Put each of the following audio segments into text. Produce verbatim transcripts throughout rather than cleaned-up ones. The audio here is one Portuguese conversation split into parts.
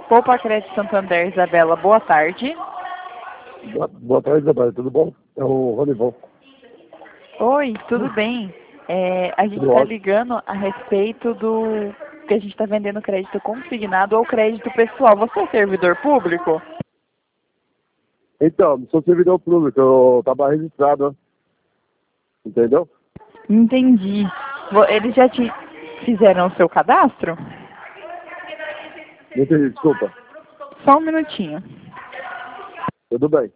Poupa Crédito Santander, Isabela, boa tarde. Boa, boa tarde, Isabela, tudo bom? É o Ronivon. Oi, tudo bem? É, a gente está ligando a respeito do que a gente está vendendo crédito consignado ou crédito pessoal. Você é servidor público? Então, não sou servidor público, eu estava registrado, entendeu? Entendi. Vo- Eles já te fizeram o seu cadastro? Não entendi, desculpa. Só um minutinho. Tudo bem.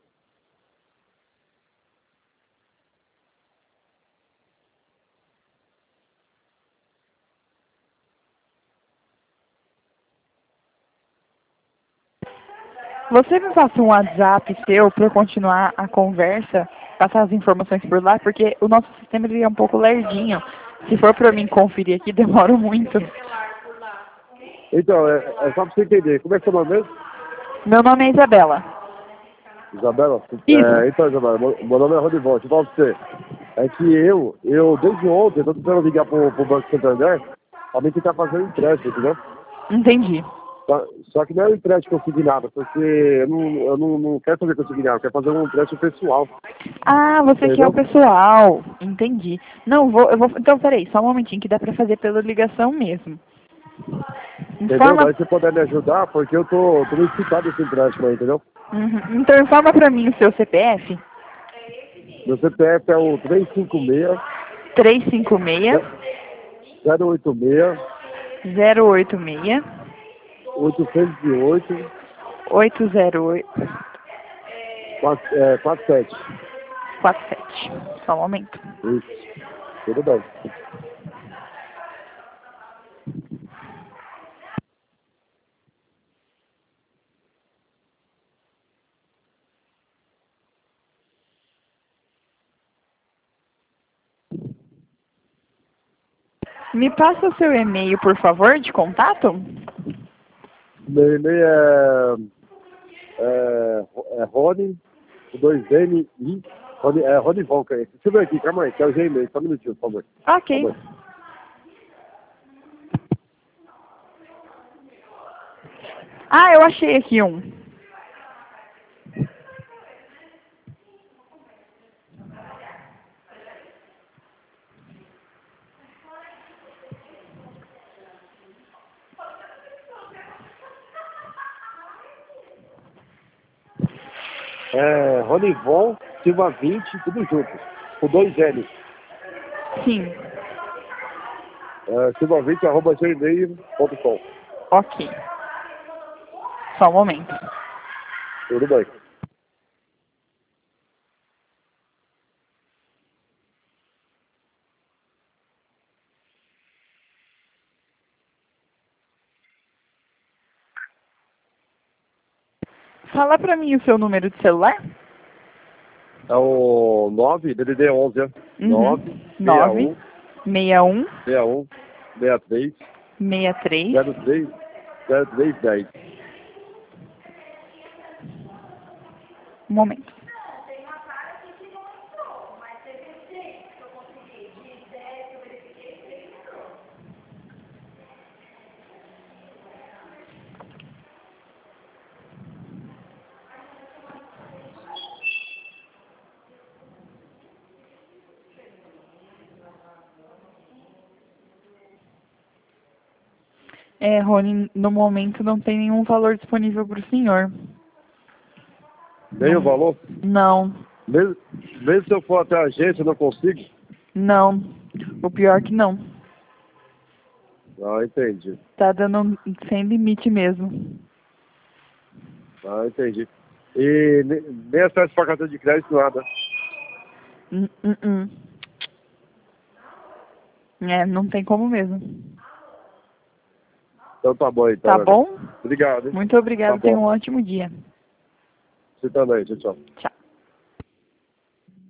Você me passa um WhatsApp seu para eu continuar a conversa, passar as informações por lá, porque o nosso sistema ele é um pouco lerdinho. Se for para mim conferir aqui, demora muito. Então, é, é só para você entender, como é que é o nome mesmo? Meu nome é Isabela. Isabela? Isso. É, então, Isabela, meu, meu nome é Ronivon, deixa eu falar pra você. É que eu, eu desde ontem, estou tentando ligar pro, pro Banco Santander para mim tentar fazer um empréstimo, entendeu? Entendi. Só, só que não é um empréstimo consignado, porque eu não, eu não, não quero fazer consignado, eu quero fazer um empréstimo pessoal. Ah, você quer o Entendeu? pessoal. Entendi. Não, vou, eu vou. Então, peraí, só um momentinho que dá para fazer pela ligação mesmo. Entendeu? Informa. Daí você puder me ajudar, porque eu tô, tô necessitado desse empréstimo aí, entendeu? Uhum. Então, informa para mim o seu C P F. Meu C P F é o três cinco seis, três cinco seis, zero oito seis, zero oito seis, oito zero oito, oito zero oito, quatro, é, quatro sete. quatro sete. Só um momento. Isso. Tudo bem. Me passa o seu e-mail, por favor, de contato? Meu e-mail é, é, é Rony, dois N, I, Rony, é Rony Volca. Deixa eu ver aqui, calma aí, que é o Gmail, só um minutinho, por favor. Ok. Calma aí. Ah, eu achei aqui um. É Ronivon Silva vinte, tudo junto, com dois L. Sim. É, silva vinte arroba gmail ponto com. Ok. Só um momento. Tudo bem. Fala pra mim o seu número de celular. É o nove, D D D onze, é? Uhum. nove, nove, seis um, seis um, seis três, seis três. zero três, zero três dez. Um momento. É, Rony, no momento não tem nenhum valor disponível para o senhor. Nem Não. o valor? Não, Mesmo, mesmo se eu for até a agência, eu não consigo? não. O pior que não. Ah, entendi. Tá dando sem limite mesmo. Ah, entendi. E ne- nem acesso para cartão de crédito, nada. Hum, hum, hum. É, não tem como mesmo. Então tá bom, então. Tá Né? bom? Obrigado, hein? Muito obrigada. Tá Tenha bom. um ótimo dia. Você também, tchau, tchau. Tchau.